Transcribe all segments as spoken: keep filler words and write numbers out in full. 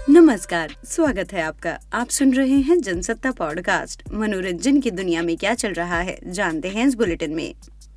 नमस्कार, स्वागत है आपका। आप सुन रहे हैं जनसत्ता पॉडकास्ट। मनोरंजन की दुनिया में क्या चल रहा है, जानते हैं इस बुलेटिन में।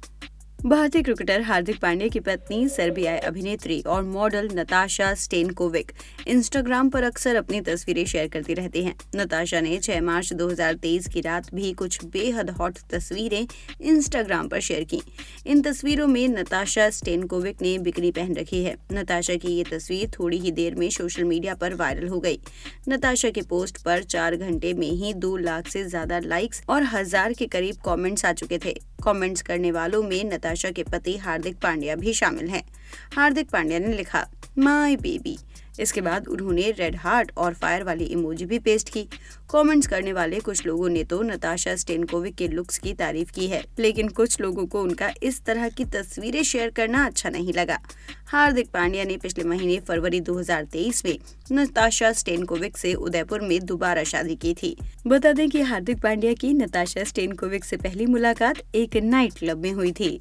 भारतीय क्रिकेटर हार्दिक पांड्या की पत्नी सर्बियाई अभिनेत्री और मॉडल नताशा स्टेनकोविक इंस्टाग्राम पर अक्सर अपनी तस्वीरें शेयर करती रहती हैं। नताशा ने छह मार्च दो हज़ार तेईस की रात भी कुछ बेहद हॉट तस्वीरें इंस्टाग्राम पर शेयर की। इन तस्वीरों में नताशा स्टेनकोविक ने बिकनी पहन रखी है। नताशा की ये तस्वीर थोड़ी ही देर में सोशल मीडिया पर वायरल हो गई। नताशा के पोस्ट पर चार घंटे में ही दो लाख से ज्यादा लाइक्स और हजार के करीब कमेंट्स आ चुके थे। कमेंट्स करने वालों में नताशा के पति हार्दिक पांड्या भी शामिल हैं। हार्दिक पांड्या ने लिखा, माय बेबी। इसके बाद उन्होंने रेड हार्ट और फायर वाली इमोजी भी पेस्ट की। कमेंट्स करने वाले कुछ लोगों ने तो नताशा स्टेनकोविक के लुक्स की तारीफ की है, लेकिन कुछ लोगों को उनका इस तरह की तस्वीरें शेयर करना अच्छा नहीं लगा। हार्दिक पांड्या ने पिछले महीने फरवरी दो हज़ार तेईस में नताशा स्टेनकोविक से उदयपुर में दोबारा शादी की थी। बता दें कि हार्दिक पांड्या की नताशा स्टेनकोविक से पहली मुलाकात एक नाइट क्लब में हुई थी।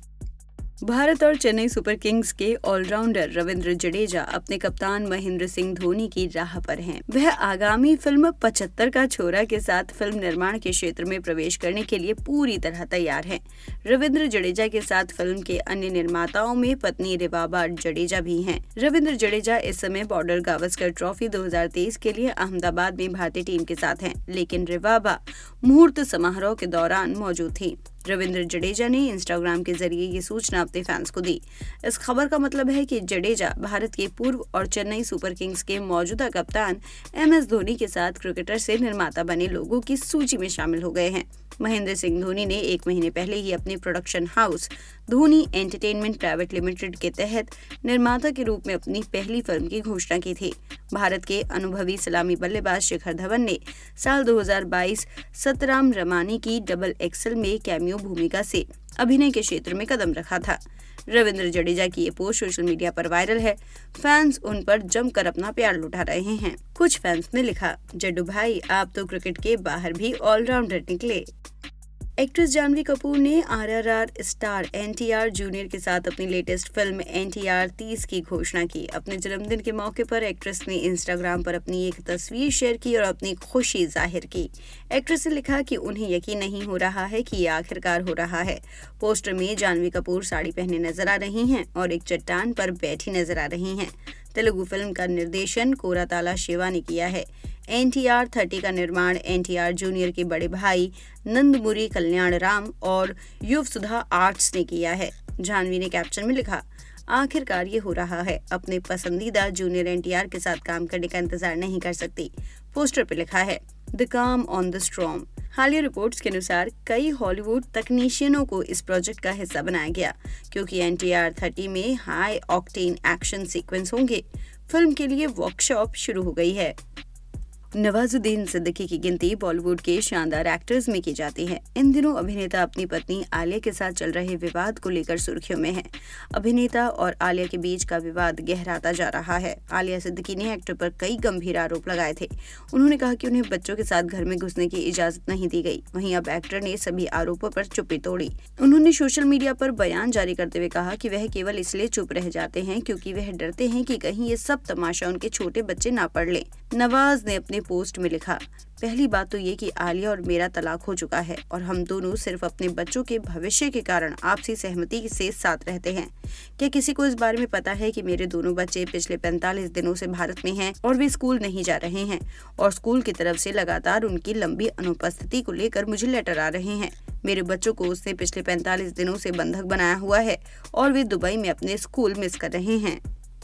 भारत और चेन्नई सुपर किंग्स के ऑलराउंडर रविंद्र जडेजा अपने कप्तान महेंद्र सिंह धोनी की राह पर हैं। वह आगामी फिल्म पचहत्तर का छोरा के साथ फिल्म निर्माण के क्षेत्र में प्रवेश करने के लिए पूरी तरह तैयार हैं। रविंद्र जडेजा के साथ फिल्म के अन्य निर्माताओं में पत्नी रिवाबा जडेजा भी हैं। रविंद्र जडेजा इस समय बॉर्डर गावस्कर ट्रॉफी दो हज़ार तेईस के लिए अहमदाबाद में भारतीय टीम के साथ हैं, लेकिन रिवाबा मुहूर्त समारोह के दौरान मौजूद थी। रविंद्र जडेजा ने इंस्टाग्राम के जरिए ये सूचना अपने फैंस को दी। इस खबर का मतलब है कि जडेजा भारत के पूर्व और चेन्नई सुपर किंग्स के मौजूदा कप्तान एम एस धोनी के साथ क्रिकेटर से निर्माता बने लोगों की सूची में शामिल हो गए हैं। महेंद्र सिंह धोनी ने एक महीने पहले ही अपने production house Dhoni Entertainment Private Limited के तहत निर्माता के रूप में अपनी पहली फिल्म की घोषणा की थी। भारत के अनुभवी सलामी बल्लेबाज शिखर धवन ने साल दो हज़ार बाईस सतराम रमानी की डबल एक्सल में कैमियो भूमिका से अभिनय के क्षेत्र में कदम रखा था। रविंद्र जडेजा की ये पोस्ट सोशल मीडिया पर वायरल है। फैंस उन पर जमकर अपना प्यार लुटा रहे हैं। कुछ फैंस ने लिखा, जड्डू भाई आप तो क्रिकेट के बाहर भी ऑलराउंडर निकले। एक्ट्रेस जानवी कपूर ने R R R star N T R junior के साथ अपनी latest film N T R तीस की घोषणा की। अपने जन्मदिन के मौके पर एक्ट्रेस ने इंस्टाग्राम पर अपनी एक तस्वीर शेयर की और अपनी खुशी जाहिर की। एक्ट्रेस ने लिखा कि उन्हें यकीन नहीं हो रहा है कि ये आखिरकार हो रहा है। पोस्टर में जानवी कपूर साड़ी पहने नजर आ रही हैं और एक चट्टान पर बैठी नजर आ रही हैं। तेलुगु फिल्म का निर्देशन कोराताला शिवा ने किया है। एन टी आर तीस का निर्माण एन टी आर जूनियर के बड़े भाई नंदमुरी कल्याण राम और युव सुधा आर्ट्स ने किया है। जानवी ने कैप्शन में लिखा, आखिरकार ये हो रहा है, अपने पसंदीदा जूनियर एन टी आर के साथ काम करने का इंतजार नहीं कर सकती। पोस्टर पे लिखा है, द काम ऑन द स्ट्रॉम। हालिया रिपोर्ट्स के अनुसार कई हॉलीवुड तकनीशियनों को इस प्रोजेक्ट का हिस्सा बनाया गया, क्योंकि एन टी आर तीस में हाई ऑक्टेन एक्शन सीक्वेंस होंगे। फिल्म के लिए वर्कशॉप शुरू हो गई है। नवाजुद्दीन सिद्दीकी की गिनती बॉलीवुड के शानदार एक्टर्स में की जाती है। इन दिनों अभिनेता अपनी पत्नी आलिया के साथ चल रहे विवाद को लेकर सुर्खियों में है। अभिनेता और आलिया के बीच का विवाद गहराता जा रहा है। आलिया सिद्दीकी ने एक्टर पर कई गंभीर आरोप लगाए थे। उन्होंने कहा कि उन्हें बच्चों के साथ घर में घुसने की इजाजत नहीं दी गई। वहीं अब एक्टर ने सभी आरोपों पर चुप्पी तोड़ी। उन्होंने सोशल मीडिया पर बयान जारी करते हुए कहा कि वह केवल इसलिए चुप रह जाते हैं क्योंकि वह डरते हैं कि कहीं ये सब तमाशा उनके छोटे बच्चे ना पढ़ लें। नवाज ने अपने पोस्ट में लिखा, पहली बात तो ये कि आलिया और मेरा तलाक हो चुका है और हम दोनों सिर्फ अपने बच्चों के भविष्य के कारण आपसी सहमति से साथ रहते हैं। क्या किसी को इस बारे में पता है कि मेरे दोनों बच्चे पिछले पैंतालीस दिनों से भारत में हैं और वे स्कूल नहीं जा रहे हैं और स्कूल की तरफ से लगातार उनकी लंबी अनुपस्थिति को लेकर मुझे लेटर आ रहे हैं। मेरे बच्चों को उसने पिछले पैंतालीस दिनों से बंधक बनाया हुआ है और वे दुबई में अपने स्कूल मिस कर रहे हैं।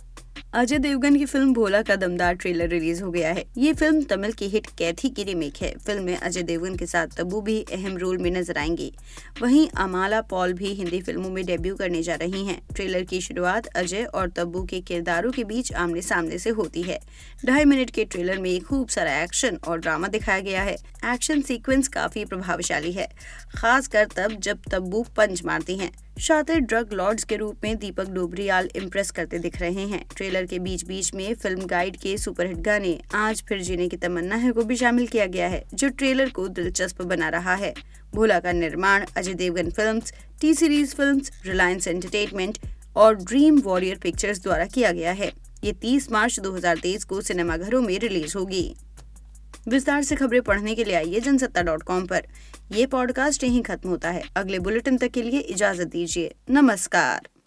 अजय देवगन की फिल्म भोला का दमदार ट्रेलर रिलीज हो गया है। ये फिल्म तमिल की हिट कैथी की रीमेक है। फिल्म में अजय देवगन के साथ तब्बू भी अहम रोल में नजर आएंगी। वहीं अमाला पॉल भी हिंदी फिल्मों में डेब्यू करने जा रही हैं। ट्रेलर की शुरुआत अजय और तब्बू के किरदारों के बीच आमने सामने से होती है। ढाई मिनट के ट्रेलर में खूब सारा एक्शन और ड्रामा दिखाया गया है। एक्शन सीक्वेंस काफी प्रभावशाली है, खासकर तब जब तब्बू पंच मारती हैं। शातिर ड्रग लॉर्ड्स के रूप में दीपक डोबरियाल इम्प्रेस करते दिख रहे हैं। ट्रेलर के बीच बीच में फिल्म गाइड के सुपरहिट गाने आज फिर जीने की तमन्ना है को भी शामिल किया गया है, जो ट्रेलर को दिलचस्प बना रहा है। भोला का निर्माण Ajay Devgn films, T Series films, Reliance Entertainment और ड्रीम वॉरियर पिक्चर्स द्वारा किया गया है। ये तीस मार्च दो हज़ार तेईस को सिनेमाघरों में रिलीज होगी। विस्तार से खबरें पढ़ने के लिए आइए जनसत्ता डॉट कॉम पर। ये पॉडकास्ट यहीं खत्म होता है। अगले बुलेटिन तक के लिए इजाजत दीजिए। नमस्कार।